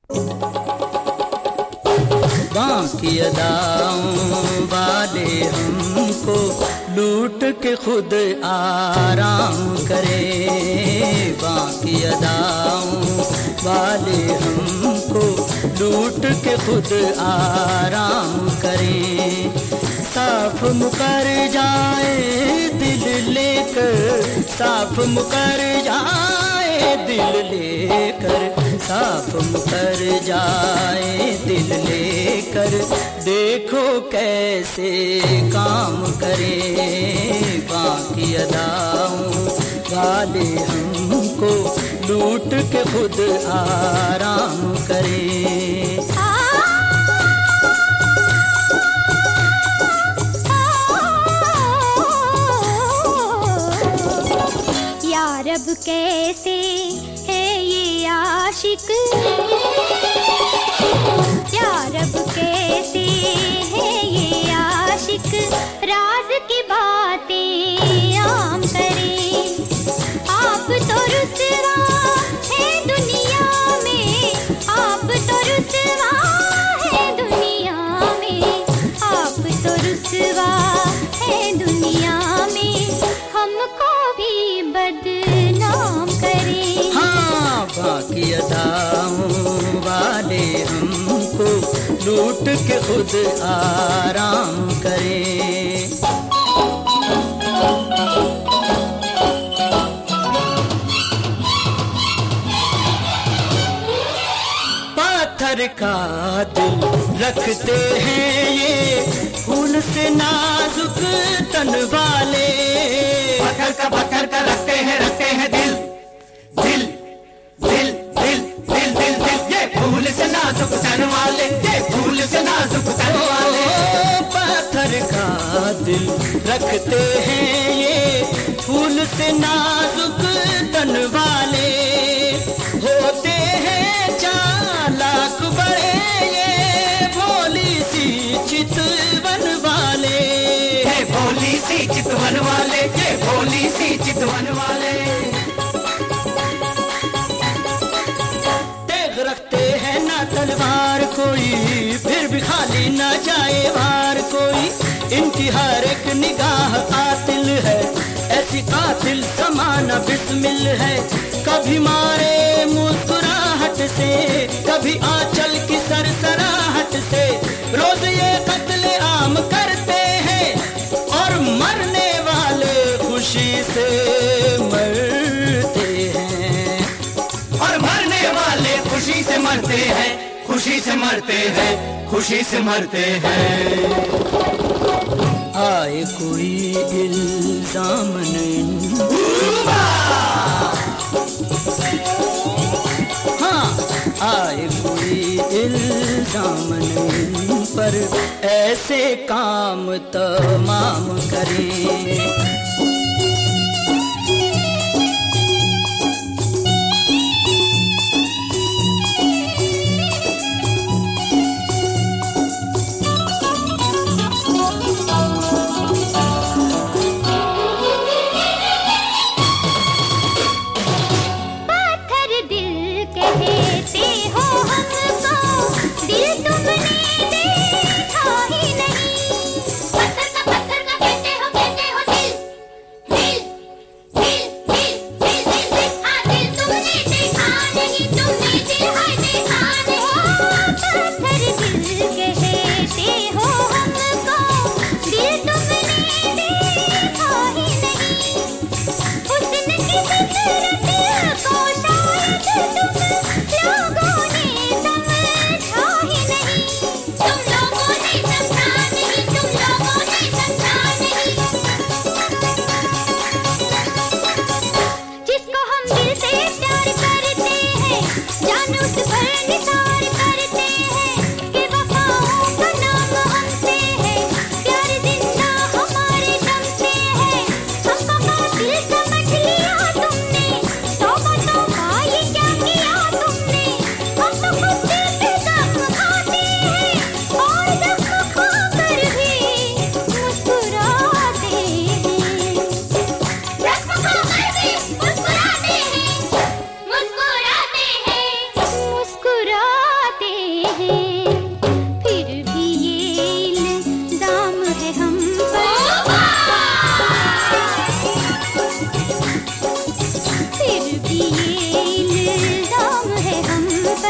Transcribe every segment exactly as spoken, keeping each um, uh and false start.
बाकी अदाओं वाले हमको लूट के खुद आराम करे, बाकी अदाओं वाले हमको लूट के खुद आराम करें। साफ मुकर जाए दिल लेकर, साफ मुकर जाए दिल लेकर, साफ मुकर जाए दिल लेकर, देखो कैसे काम करें। बाकी अदाओं वाले हमको लूट के खुद आराम करें। रब कैसे है ये आशिक, या रब कैसे है ये आशिक, राज की बातें आम करे। आप तो रुसवा है दुनिया में, आप तो रुसवा है दुनिया में, आप तो रुसवा है दुनिया में, हमको भी बदनाम करे। हाँ, बाकी अदाओं वाले हमको लूट के खुद आराम करें। पत्थर का दिल रखते हैं ये, फूल से नाजुक तन वाले। पत्थर का पत्थर का रखते हैं रखते हैं दिल, दिल दिल दिल दिल दिल दिल, ये फूल से नाजुक तन वाले, ये फूल से नाजुक तन वाले। पत्थर का दिल रखते हैं ये, फूल से नाजुक तन वाले, होते हैं चालाक बड़े ये, भोली सी चितवन वाले, ये भोली सी चितवन वाले, ये भोली सी चितवन वाले। तेग रखते हैं ना तलवार कोई, फिर भी खाली ना जाए वार कोई, इनकी हर एक निगाह कातिल है, ऐसी कातिल समाना बिस्मिल है। कभी मारे मुस्कुराहट से, कभी आंचल की सरसराहट से, रोज ये कत्ले आम करते हैं, और मरने वाले खुशी से मरते हैं, और मरने वाले खुशी से मरते हैं, खुशी से मरते हैं, खुशी से मरते हैं। आए कोई इल्जाम नहीं, हाँ आए कोई इल्जाम नहीं, पर ऐसे काम तमाम करें।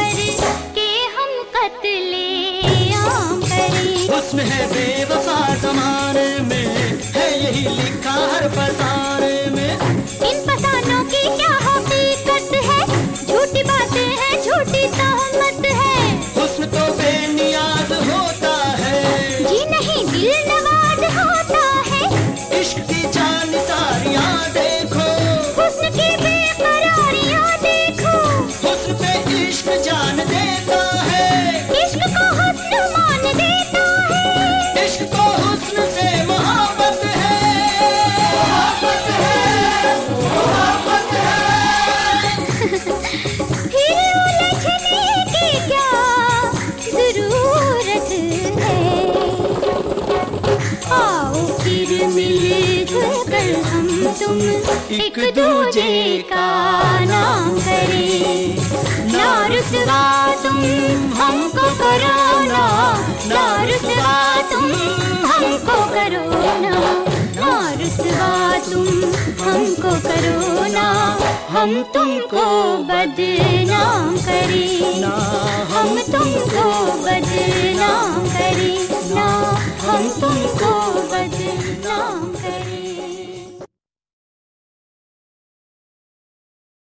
करके हम कत्ले आम करें। हुस्न है बेवफा ज़माने में, है यही लिखा हर फसाने में। इन फसानों की क्या हकीकत है, झूठी बातें हैं झूठी तहमत है। हुस्न तो बेनियाज होता है, जी नहीं दिल नवाज होता है। इश्क की जान सारियां देखो, हुस्न की बेकरारियां देखो। हुस्न पे इश्क जान देता है, इश्क को हुस्न मान देता है। इश्क को हुस्न से मोहब्बत है, मोहब्बत है, मोहब्बत है। फिर उलझने की क्या जरूरत है, आओ फिर मिलजुल कर हम तुम एक दूजे का नाम करें। ना रुसवा तुम हमको करो ना, ना रुसवा तुम हमको करो ना, ना रुसवा तुम हमको करो ना। हम तुमको बदनाम करें ना, हम तुमको बदनाम करें ना, हम तुमको बदनाम करें।